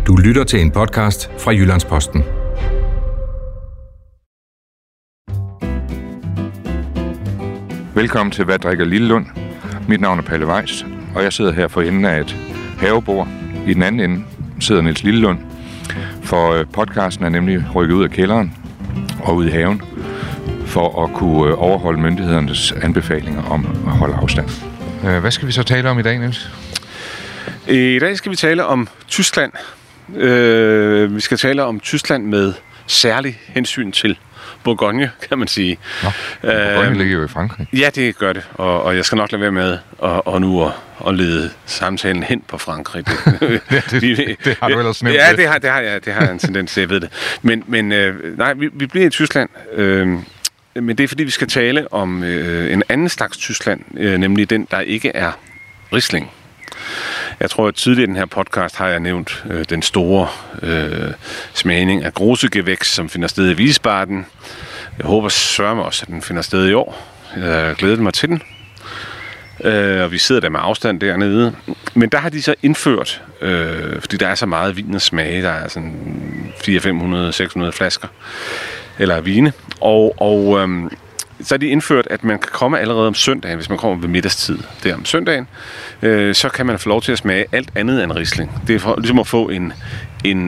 Du lytter til en podcast fra Jyllands-Posten. Velkommen til Hvad drikker Lillelund? Mit navn er Palle Weiss, og jeg sidder her for enden af et havebord. I den anden ende sidder Niels Lillelund, for podcasten er nemlig rykket ud af kælderen og ud i haven for at kunne overholde myndighedernes anbefalinger om at holde afstand. Hvad skal vi så tale om i dag, Niels? I dag skal vi tale om Tyskland. Vi skal tale om Tyskland med særlig hensyn til Bourgogne, kan man sige. Nå, Bourgogne ligger jo i Frankrig. Ja, det gør det, og jeg skal nok lade være med at lede samtalen hen på Frankrig. Det har du ellers nemt. Ja, det har jeg en tendens til, jeg ved det. Men nej, vi bliver i Tyskland, men det er fordi, vi skal tale om en anden slags Tyskland, nemlig den, der ikke er Riesling. Jeg tror, at tidligere i den her podcast har jeg nævnt den store smagning af Grosegewächs, som finder sted i Wiesbaden. Jeg håber sørme også, at den finder sted i år. Jeg glæder mig til den. Og vi sidder der med afstand dernede. Men der har de så indført, fordi der er så meget vin og smage, der er sådan 400-500-600 flasker, eller vine. Og så har de indført, at man kan komme allerede om søndagen, hvis man kommer ved middagstid der om søndagen, så kan man få lov til at smage alt andet end Riesling. Det er for, ligesom at få en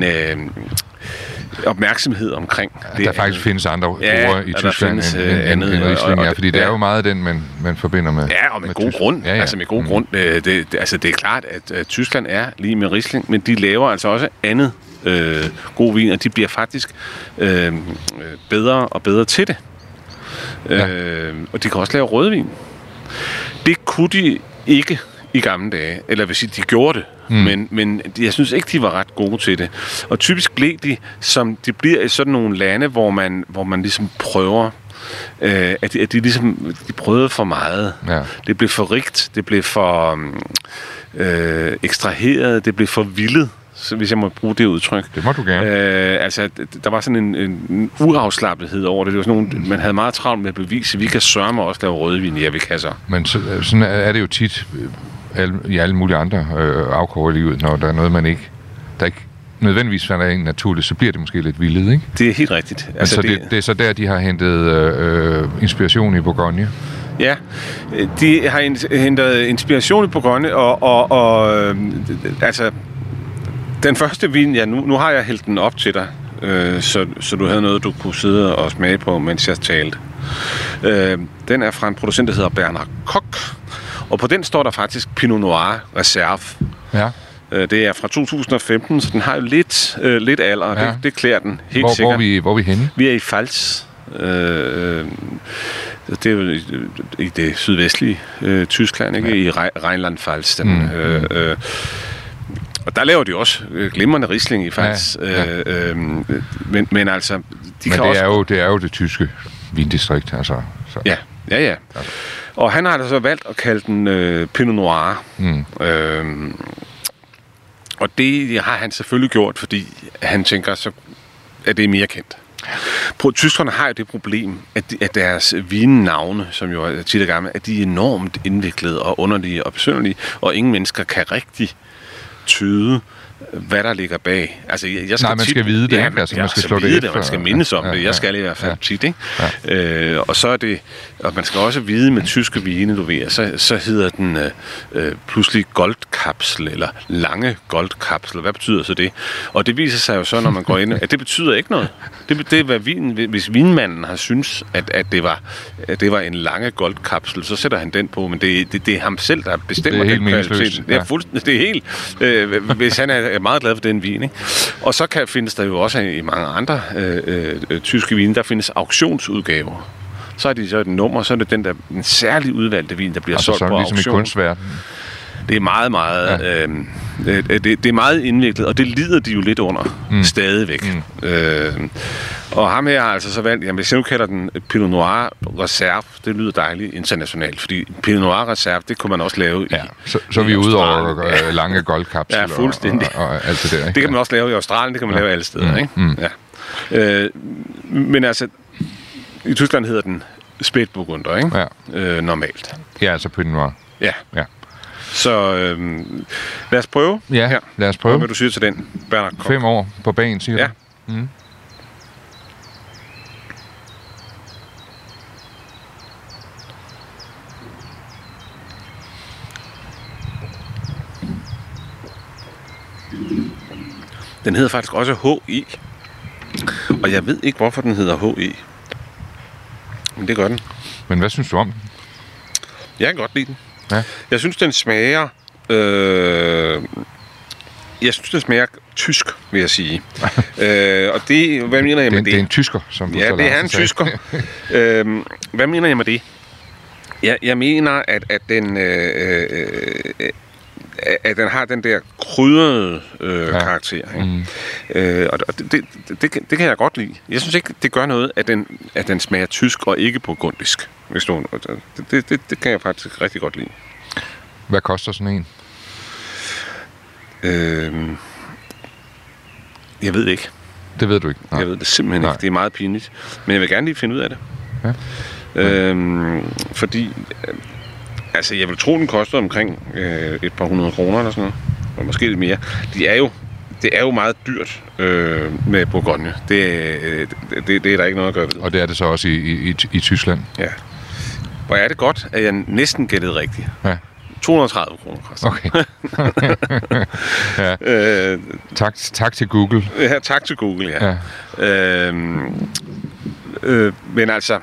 opmærksomhed omkring. Der faktisk findes andre ord i Tyskland end Riesling, ja, fordi det er jo meget den, man forbinder med. Ja, og med god grund. Ja. Altså med god grund. Det er klart, at Tyskland er lige med Riesling, men de laver altså også andet god vin, og de bliver faktisk bedre og bedre til det. Ja. Og de kan også lave rødvin. Det kunne de ikke i gamle dage, eller vil sige, de gjorde det, men jeg synes ikke, de var ret gode til det. Og typisk blev de, som de bliver i sådan nogle lande, hvor man ligesom prøver, at de prøvede for meget. Ja. Det blev for rigt, det blev for ekstraheret, det blev for vildet, hvis jeg må bruge det udtryk. Det må du gerne. Der var sådan en uafslappethed over det. Det var sådan nogle, man havde meget travlt med at bevise, at vi kan sørme også lave rødvin, ja, vi kan så. Men sådan er det jo tit i alle mulige andre afkår i livet, når der er noget, der ikke nødvendigvis finder en naturligt, så bliver det måske lidt vildt, ikke? Det er helt rigtigt. Altså, det er så der, de har hentet inspiration i Bourgogne. Ja, de har hentet inspiration i Bourgogne, og altså den første vin, ja, nu har jeg hældt den op til dig, så du havde noget, du kunne sidde og smage på, mens jeg talte. Den er fra en producent, der hedder Bernard Koch, og på den står der faktisk Pinot Noir Reserve. Ja. Det er fra 2015, så den har jo lidt alder, og det klæder den helt sikkert. Hvor er vi henne? Vi er i Pfalz. Det er jo i det sydvestlige Tyskland, ikke? Ja. I Rheinland-Pfalz. Og der laver de også glimrende Riesling i Pfalz. Ja. Men altså... Det er jo det tyske vindistrikt, altså. Så. Ja. Altså. Og han har altså så valgt at kalde den Pinot Noir. Og det har han selvfølgelig gjort, fordi han tænker, så at det er mere kendt. Tyskerne har jo det problem, at deres vinnavne, som jo er tit og gammel, at de er enormt indviklede og underlige og besynderlige, og ingen mennesker kan rigtig tyde, hvad der ligger bag. Altså, man skal vide det, ikke? Altså, man skal slå det efter. Man skal mindes om det. Jeg skal i hvert fald tit, ikke? Ja. Og så er det... Og man skal også vide med tyske vine, du ved, så hedder den pludselig Goldkapsel, eller lange Goldkapsel. Hvad betyder så det? Og det viser sig jo så, når man går ind, at det betyder ikke noget. Det er, hvad vinen... Hvis vinmanden har synes, at det var en lange Goldkapsel, så sætter han den på, men det er ham selv, der bestemmer den kvalitet. Det er helt... Hvis han er meget glad for den vin, ikke? Og så findes der jo også i mange andre tyske vine, der findes auktionsudgaver. Så er det så et nummer, så er det den særligt udvalgte vin, der bliver solgt på auktion. Ligesom i kunstverdenen. Det er meget, det er meget indviklet, og det lider de jo lidt under stadigvæk. Og ham her har altså så valgt, hvis jeg nu kalder den Pinot Noir Reserve, det lyder dejligt internationalt, fordi Pinot Noir Reserve, det kunne man også lave i så er vi ude over lange goldkapsler. Ja, fuldstændig. Og alt det der, ikke? Det kan man også lave i Australien, det kan man lave alle steder, ikke? Ja. Men altså, i Tyskland hedder den Spätburgunder, ikke? Ja. Normalt. Ja, altså Pinot Noir. Ja. Så lad os prøve. Ja, her. lad os prøve. Hvad du siger til den, Bernard Koch? 5 år på bagen, siger ja. du? Mm. Den hedder faktisk også HI. Og jeg ved ikke, hvorfor den hedder HI. Men det gør den. Men hvad synes du om den? Jeg kan godt lide den. Ja. Jeg synes, den smager... Jeg synes, den smager tysk, vil jeg sige. Og det... Hvad mener jeg med det? Det er en tysker, som du ja, det er en tysker. Hvad mener jeg med det? Jeg mener, at den... at den har den der krydrede karakter. Ikke? Og det kan jeg godt lide. Jeg synes ikke, det gør noget, at den smager tysk og ikke burgundisk. Det kan jeg faktisk rigtig godt lide. Hvad koster sådan en? Jeg ved ikke. Det ved du ikke? Nej. Jeg ved det simpelthen ikke. Det er meget pinligt. Men jeg vil gerne lige finde ud af det. Ja. Fordi... Altså, jeg vil tro, den koster omkring et par 100 kroner eller sådan noget. Og måske lidt mere. Det er jo meget dyrt med Bourgogne. Det er der ikke noget at gøre ved. Og det er det så også i Tyskland? Ja. Hvor er det godt, at jeg næsten gættede rigtigt. Ja. 230 kroner koster. Okay. Ja. Tak til Google. Ja, tak til Google, ja. Men altså...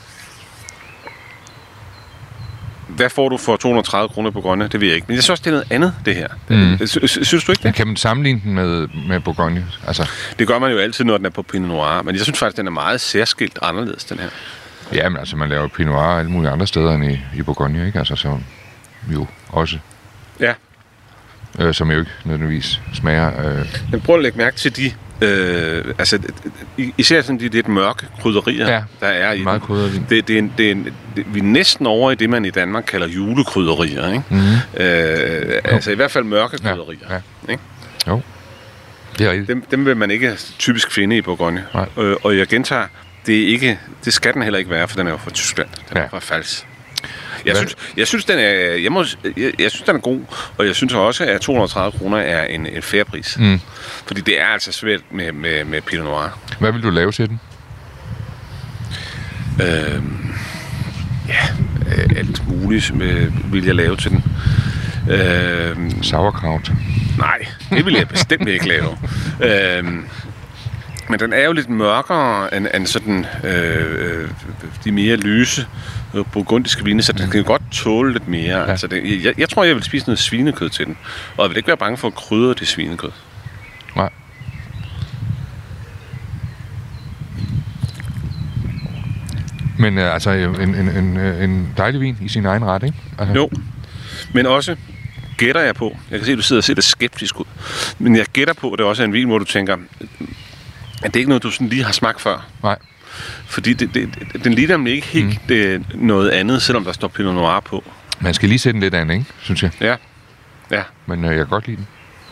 Hvad får du for 230 kroner på Bourgogne? Det ved jeg ikke. Men jeg synes også, det er noget andet, det her. Synes du ikke det? Men kan man sammenligne den med Bourgogne? Altså... Det gør man jo altid, når den er på Pinot Noir. Men jeg synes faktisk, den er meget særskilt anderledes, den her. Ja, men altså, man laver Pinot Noir alle mulige andre steder end i Bourgogne, ikke? Altså, så jo også. Ja. Som jo ikke nødvendigvis smager... Men prøv at lægge mærke til de... især sådan de lidt mørke krydderier, der er i meget den. Vi er næsten over i det, man i Danmark kalder julekrydderier, ikke? Mm-hmm. Altså i hvert fald mørke krydderier. Ja. Ikke? Jo, det er rigtigt. Dem vil man ikke typisk finde i Bourgogne. Og jeg gentager, det skal den heller ikke være, for den er jo fra Tyskland. Den er fra Pfalz. Jeg synes, den er god, og jeg synes også, at 230 kroner er en fair pris. Mm. Fordi det er altså svært med Pinot Noir. Hvad vil du lave til den? Alt muligt vil jeg lave til den. Sauerkraut? Nej, det vil jeg bestemt ikke lave. Men den er jo lidt mørkere end sådan de mere lyse burgundiske vine, så den kan godt tåle lidt mere. Ja. Altså jeg tror, jeg vil spise noget svinekød til den. Og jeg vil ikke være bange for at krydre det svinekød. Nej. Men altså en dejlig vin i sin egen ret, ikke? Altså. Jo, men også gætter jeg på, jeg kan se, at du sidder og ser lidt skeptisk ud, men jeg gætter på, at det også er en vin, hvor du tænker, at det er ikke noget, du sådan lige har smagt før. Nej. Fordi den ligner nemlig ikke helt noget andet, selvom der står Pinot Noir på. Man skal lige sætte den lidt an, ikke? Synes jeg. Ja. Men jeg kan godt lide den.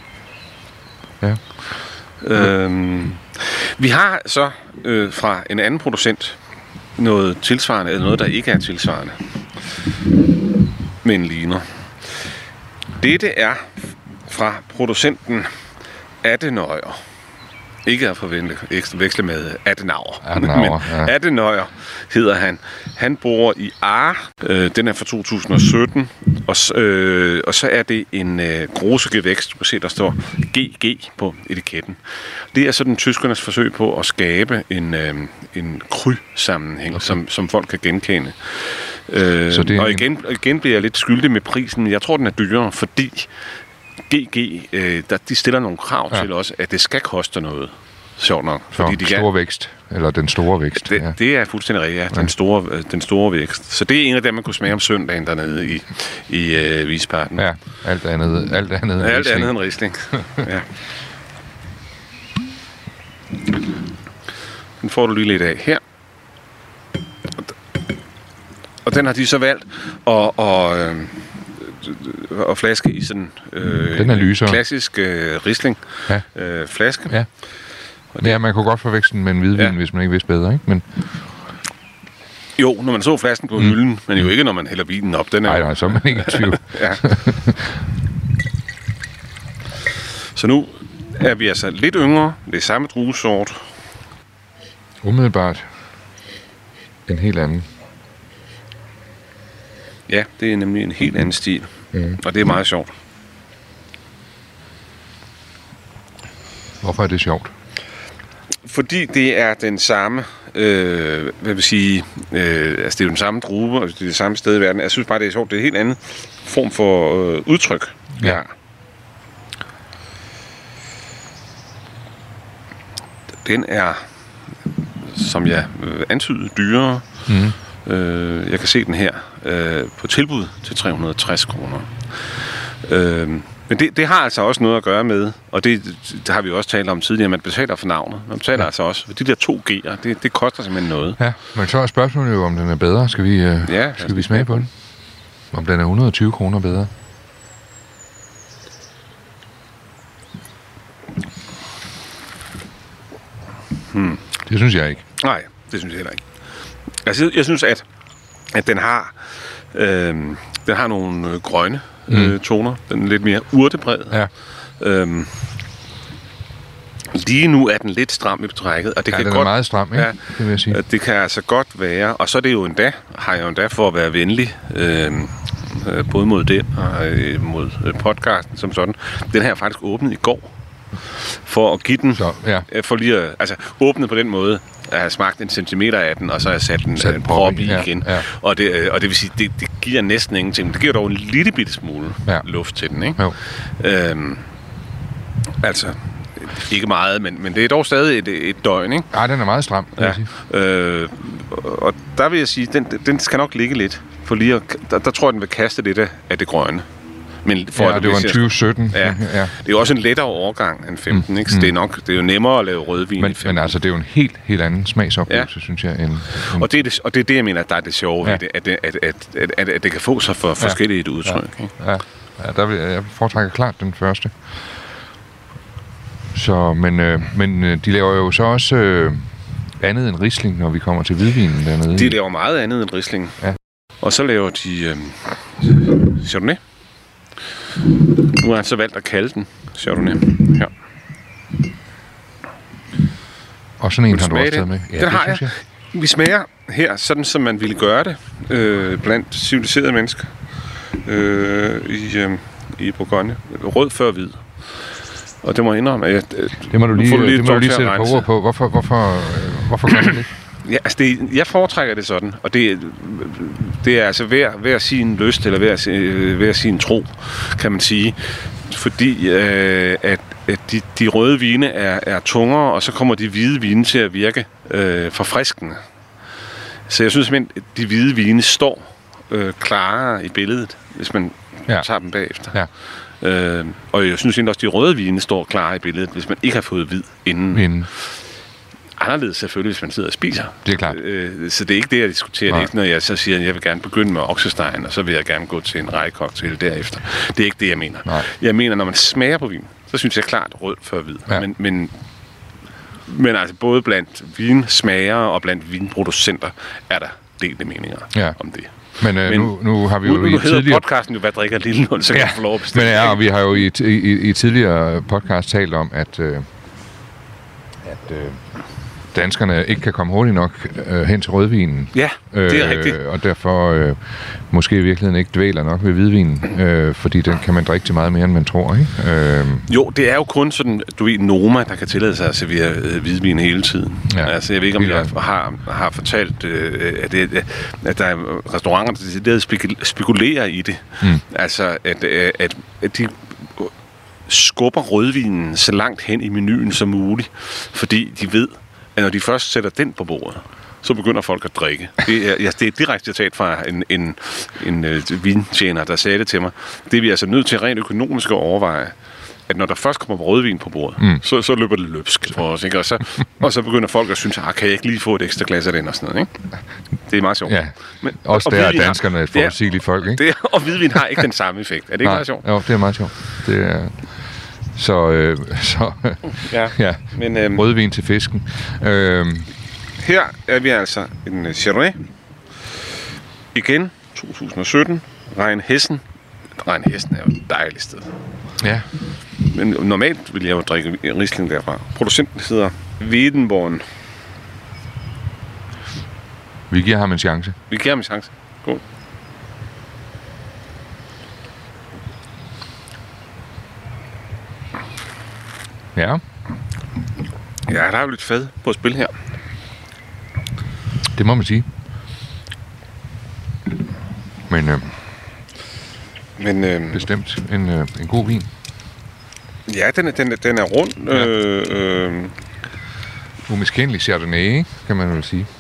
Ja. Vi har så fra en anden producent noget tilsvarende, eller noget, der ikke er tilsvarende, men ligner. Dette er fra producenten Adenauer. Ikke at veksle med Adenauer. Men Adenauer hedder han. Han bor i Aar. Den er fra 2017. Og så er det en grosegevækst. Du kan se, der står GG på etiketten. Det er sådan tyskernes forsøg på at skabe en kry-sammenhæng, som folk kan genkende. Så det og igen bliver jeg lidt skyldig med prisen. Jeg tror, den er dyrere, fordi GG, de stiller nogle krav til os, at det skal koste noget. Sjovt nok. Fordi de store vækst, eller den store vækst. Det er fuldstændig rigtigt, ja. Den store vækst. Så det er en af dem, man kunne smage om søndagen dernede i Wiesbaden. Ja, alt andet end Riesling. Ja. Den får du lige lidt af her. Og den har de så valgt at flaske i sådan en klassisk Riesling flaske. Ja. Og det er, man kunne godt forveksle den med en hvidvin, hvis man ikke vidste bedre, ikke? Men Jo, når man så flasken på hylden, men jo ikke, når man hælder vinen op. Den er... Nej, så er man ikke i tvivl. Ja. Så nu er vi altså lidt yngre. Det er samme druesort. Umiddelbart en helt anden. Ja, det er nemlig en helt anden stil. Og det er meget sjovt. Hvorfor er det sjovt? Fordi det er den samme, hvad vil sige, altså det er jo den samme drue, og det er det samme sted i verden. Jeg synes bare, det er sjovt. Det er en helt anden form for udtryk. Ja. Den er, som jeg antydede, dyrere. Jeg kan se den her på tilbud til 360 kroner. Men det har altså også noget at gøre med, og det har vi jo også talt om tidligere, man betaler for navnet. Man betaler altså også, for de der 2 G'er, det koster simpelthen noget. Ja, men så er spørgsmålet jo, om den er bedre. Skal vi smage på den? Om den er 120 kroner bedre? Det synes jeg ikke. Nej, det synes jeg heller ikke. Altså, jeg synes, at den har nogle grønne toner. Den er lidt mere urtepræget. Ja. Lige nu er den lidt stram i betrækket, og det kan den godt, er meget stram, ikke? Ja, det vil jeg sige. Det kan altså godt være, og så er det jo har jeg jo endda for at være venlig, både mod den og mod podcasten som sådan. Den her er faktisk åbnet i går, for at give den, for lige at, altså åbnet på den måde, at jeg har smagt 1 centimeter af den, og så har jeg sat en prop i igen. Ja. Og det vil sige, det giver næsten ingenting, men det giver dog en lille bitte smule luft til den, ikke? Altså, ikke meget, men det er dog stadig et døgn, ikke? Ja, den er meget stram, vil jeg sige. Og der vil jeg sige, den skal nok ligge lidt, for lige at, der tror jeg, den vil kaste lidt af det grønne. Men for det var en 2017. Ja. Det er jo også en lettere overgang end 15, ikke? Så det er jo nemmere at lave rødvin i 15. Men altså, det er jo en helt anden smagsoplevelse, synes jeg. Og det er det, jeg mener, der er det sjove ved det, at det kan få sig for forskellige et udtryk. Ikke? Ja, jeg foretrækker klart den første. Så, men de laver jo så også andet end Riesling, når vi kommer til hvidvinen dernede. De laver meget andet end Riesling. Ja. Og så laver de Chardonnay. Nu har jeg så valgt at kalde den Chardonnay. Ja. Og sådan en har du også taget med? Ja, den har jeg. Vi smager her, sådan som man ville gøre det blandt civiliserede mennesker i Bourgogne. Rød før hvid. Og det må jeg indrømme, at det må du lige sætte på ord på. Hvorfor gør du det? Ja, altså jeg foretrækker det sådan, og det er altså hver sin lyst, eller hver sin tro, kan man sige. Fordi at de røde vine er tungere, og så kommer de hvide vine til at virke forfriskende. Så jeg synes simpelthen, at de hvide vine står klarere i billedet, hvis man tager dem bagefter. Ja. Og jeg synes egentlig også, at de røde vine står klar i billedet, hvis man ikke har fået hvid inden. Anderledes selvfølgelig, hvis man sidder og spiser. Det er klart. Så det er ikke det, jeg diskuterer. Det er ikke, når jeg så siger, at jeg vil gerne begynde med oksestegen, og så vil jeg gerne gå til en rejcocktail derefter. Det er ikke det, jeg mener. Nej. Jeg mener, når man smager på vin, så synes jeg klart rød før hvid. Ja. Men altså både blandt vinsmagere og blandt vinproducenter er der delte meninger om det. Men nu har vi jo i tidligere podcasten jo, hvad drikker Lillelund, så kan jeg få lov at bestemme. Men og vi har jo i tidligere podcast talt om, at danskerne ikke kan komme hurtigt nok hen til rødvinen. Ja, det er rigtigt. Og derfor måske i virkeligheden ikke dvæler nok ved hvidvinen, fordi den kan man drikke til meget mere, end man tror, ikke? Jo, det er jo kun sådan, Noma, der kan tillade sig at servere hvidvin hele tiden. Ja, altså, jeg ved ikke, om jeg har fortalt, at der er restauranter, der spekulerer i det. Altså, at de skubber rødvinen så langt hen i menuen som muligt, fordi de ved, at når de først sætter den på bordet, så begynder folk at drikke. Det er et direkte citat fra en vintjener, der sagde det til mig. Det er vi altså nødt til rent økonomisk at overveje, at når der først kommer rødvin på bordet, så løber det løbsk for os, ikke? Og så begynder folk at synes, kan jeg ikke lige få et ekstra glas af den og sådan noget, ikke? Det er meget sjovt. Ja, også der er danskerne et forudsigeligt folk, ikke? Og hvidvin har ikke den samme effekt. Er det ikke meget sjovt? Jo, det er meget sjovt. Det er... Så men, rødvin til fisken. Her er vi altså en Chardonnay Igen, 2017, Rheinhessen. Rheinhessen er jo et dejligt sted. Ja. Men normalt vil jeg jo drikke Riesling derfra. Producenten hedder Wiedenborn. Vi giver ham en chance. Vi giver ham en chance. God. Ja. Ja, der er jo lidt fad på spil her. Det må man sige. Men bestemt en god vin. Ja, den er rund. Ja. Umiskendelig Chardonnay, kan man vel sige.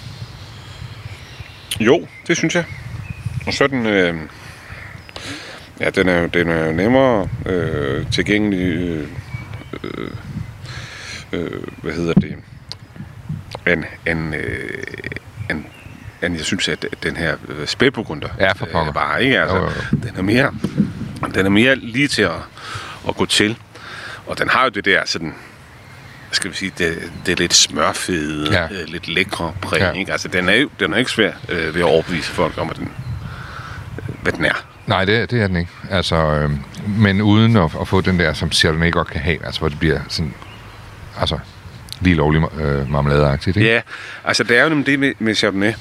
Jo, det synes jeg. Og så den... den er jo nemmere tilgængelig... hvad hedder det? Jeg synes, at den her spædburgunder var, ikke? Altså, den er mere lige til at gå til. Og den har jo det der sådan, skal vi sige, det er lidt smørfede, lidt lækre præg, ikke? Altså, den er ikke svær ved at overbevise folk om, hvad den er. Nej, det er den ikke. Altså, men uden at få den der, som Chardonnay godt kan have, altså hvor det bliver sådan, altså lige lovlig marmeladeagtigt, ikke? Ja, altså det er jo nemlig det med Chardonnay,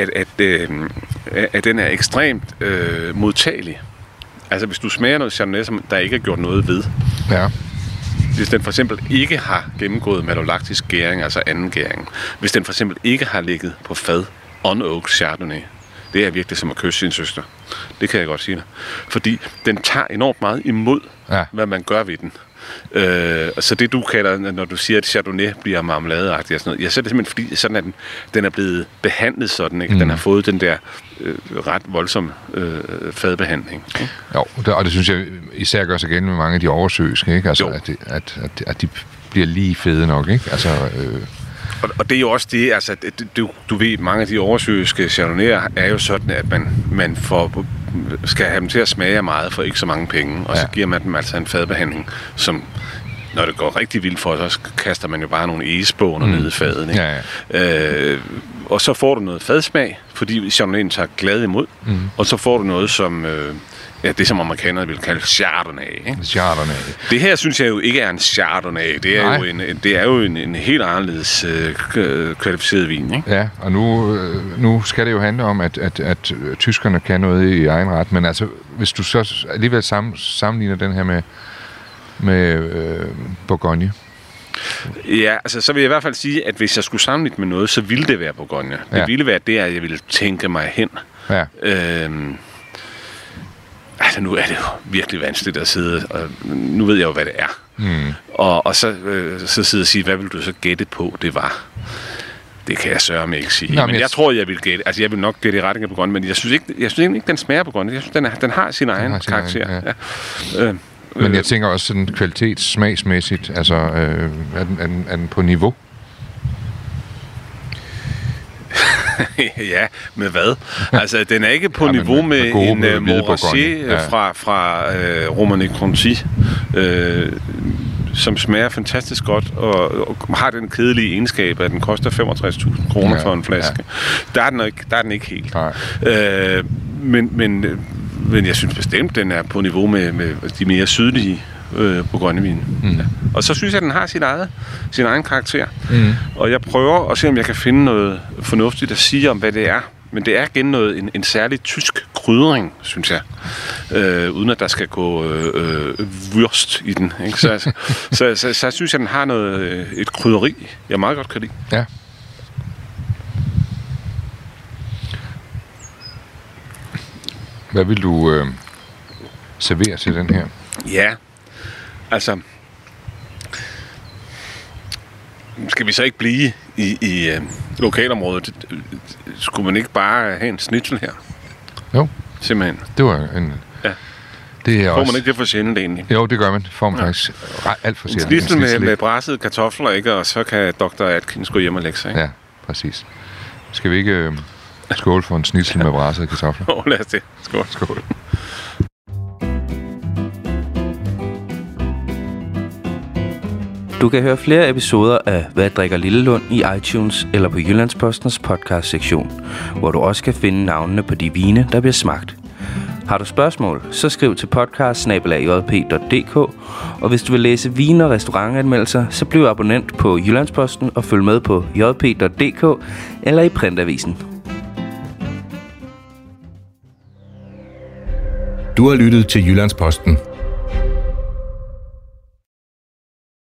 at den er ekstremt modtagelig. Altså hvis du smager noget Chardonnay, som der ikke er gjort noget ved. Ja. Hvis den for eksempel ikke har gennemgået malolaktisk gæring, altså anden gæring. Hvis den for eksempel ikke har ligget på fad on-oak Chardonnay. Det er virkelig som at kysse sin søster. Det kan jeg godt sige dig. Fordi den tager enormt meget imod, hvad man gør ved den. Så det du kalder, når du siger, at Chardonnay bliver marmeladeagtig og sådan noget, så er det simpelthen fordi, sådan at den er blevet behandlet sådan, ikke? Den har fået den der ret voldsom fadbehandling. Ikke? Jo, og det synes jeg især gør sig gældende med mange af de oversøiske, ikke? Altså, at de bliver lige fede nok, ikke? Altså... Og det er jo også det, altså, du ved, mange af de oversøiske Chardonnay'er er jo sådan, at man skal have dem til at smage meget for ikke så mange penge, og så giver man dem altså en fadbehandling, som, når det går rigtig vildt for, så kaster man jo bare nogle egespåner ned i fadet, ikke? Ja. Og så får du noget fadsmag, fordi Chardonnayen tager glad imod, og så får du noget, som... det som amerikanerne vil kalde Chardonnay, ikke? Chardonnay. Det her synes jeg jo ikke er en Chardonnay. Det er jo en helt anderledes kvalificeret vin, ikke? Ja, og nu skal det jo handle om, at tyskerne kan noget i egen ret, men altså, hvis du så alligevel sammenligner den her med Bourgogne. Ja, altså så vil jeg i hvert fald sige, at hvis jeg skulle sammenligne med noget, så ville det være Bourgogne. Det ville være det, at jeg ville tænke mig hen. Ja. Altså, nu er det jo virkelig vanskeligt at sidde, og nu ved jeg jo, hvad det er. Og så sidde og sige, hvad vil du så gætte på, det var? Det kan jeg sørge med ikke sige. Nå, men jeg tror, jeg vil gætte. Altså, jeg vil nok gætte i retning af Bourgogne, men jeg synes ikke, den smager Bourgogne. Jeg synes, den har sin egen karakter. Ja. Men jeg tænker også sådan kvalitetssmagsmæssigt, altså, er den på niveau? Ja, med hvad? Altså, den er ikke på niveau med en Morasé fra Romanée-Conti, som smager fantastisk godt, og har den kedelige egenskab, at den koster 65.000 kroner for en flaske. Ja. Der er den ikke helt. Men jeg synes bestemt, den er på niveau med de mere sydlige Bourgogne-vin. Ja. Og så synes jeg, at den har sin egen karakter. Og jeg prøver at se, om jeg kan finde noget fornuftigt at sige om, hvad det er. Men det er igen en særlig tysk krydring, synes jeg. Uden at der skal gå wurst i den. Ikke? Så synes jeg, den har et krydderi, jeg meget godt kan lide. Ja. Hvad vil du servere til den her? Ja, altså... Skal vi så ikke blive i lokalområdet? Skulle man ikke bare have en schnitzel her? Jo. Simpelthen. Det var en... Ja. Det er får man ikke det for sjældent egentlig? Jo, det gør man. Får man faktisk alt for sjældent. Schnitzel med brassede kartofler, ikke? Og så kan Dr. Atkins gå hjem og lægge sig, ikke? Ja, præcis. Skal vi ikke skåle for en schnitzel med brassede kartofler? Lad os det. Skål. Skål. Du kan høre flere episoder af Hvad drikker Lillelund i iTunes eller på Jyllandspostens podcast-sektion, hvor du også kan finde navnene på de vine, der bliver smagt. Har du spørgsmål, så skriv til podcast@jp.dk, og hvis du vil læse vine- og restaurantanmeldelser, så bliv abonnent på Jyllandsposten og følg med på jp.dk eller i printavisen. Du har lyttet til Jyllandsposten